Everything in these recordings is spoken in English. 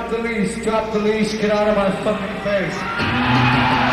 drop the leash, get out of my fucking face.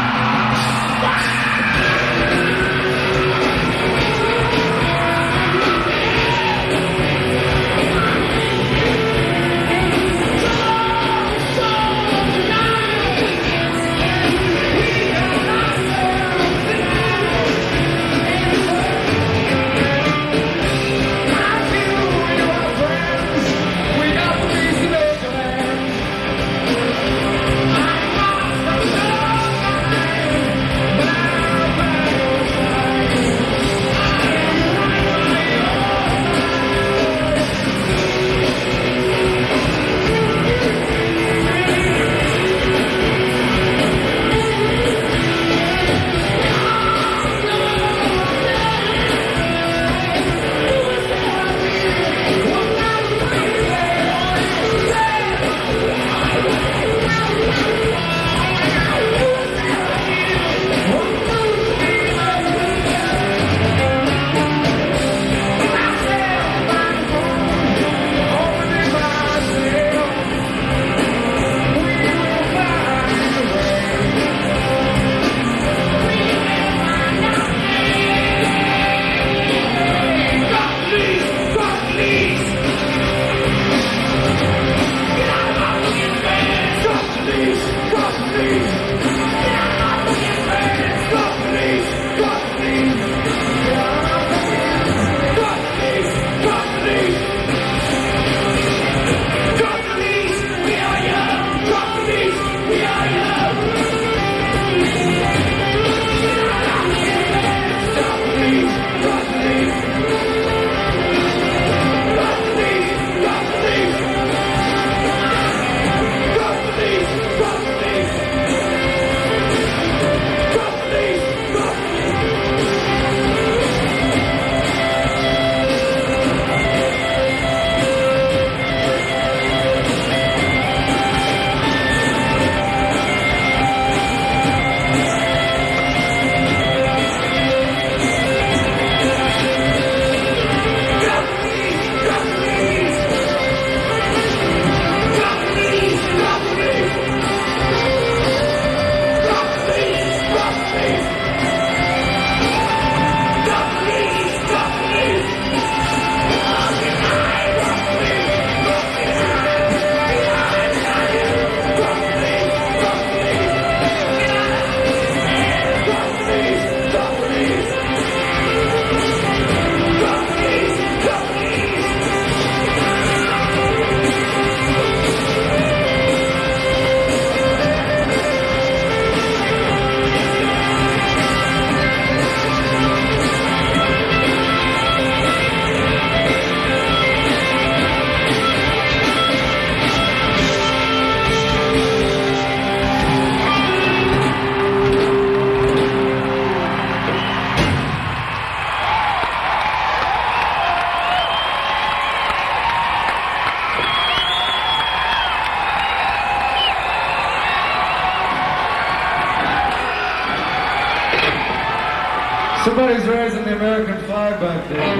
Somebody's raising the American flag back there.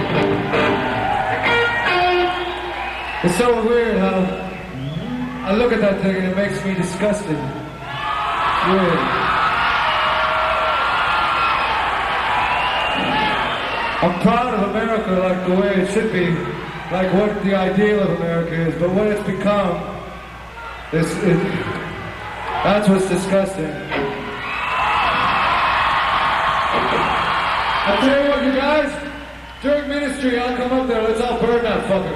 It's so weird how I look at that thing and it makes me disgusted. It's weird. I'm proud of America like the way it should be, like what the ideal of America is, but what it's become, that's what's disgusting. I'll tell you what, you guys, during ministry, I'll come up there, let's all burn that fucker.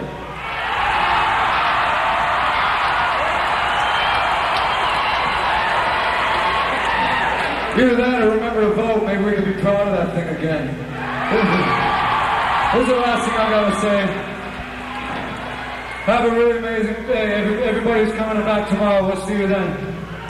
Either that or remember to vote, maybe we can be proud of that thing again. This is the last thing I gotta say. Have a really amazing day. Everybody's coming back tomorrow. We'll see you then.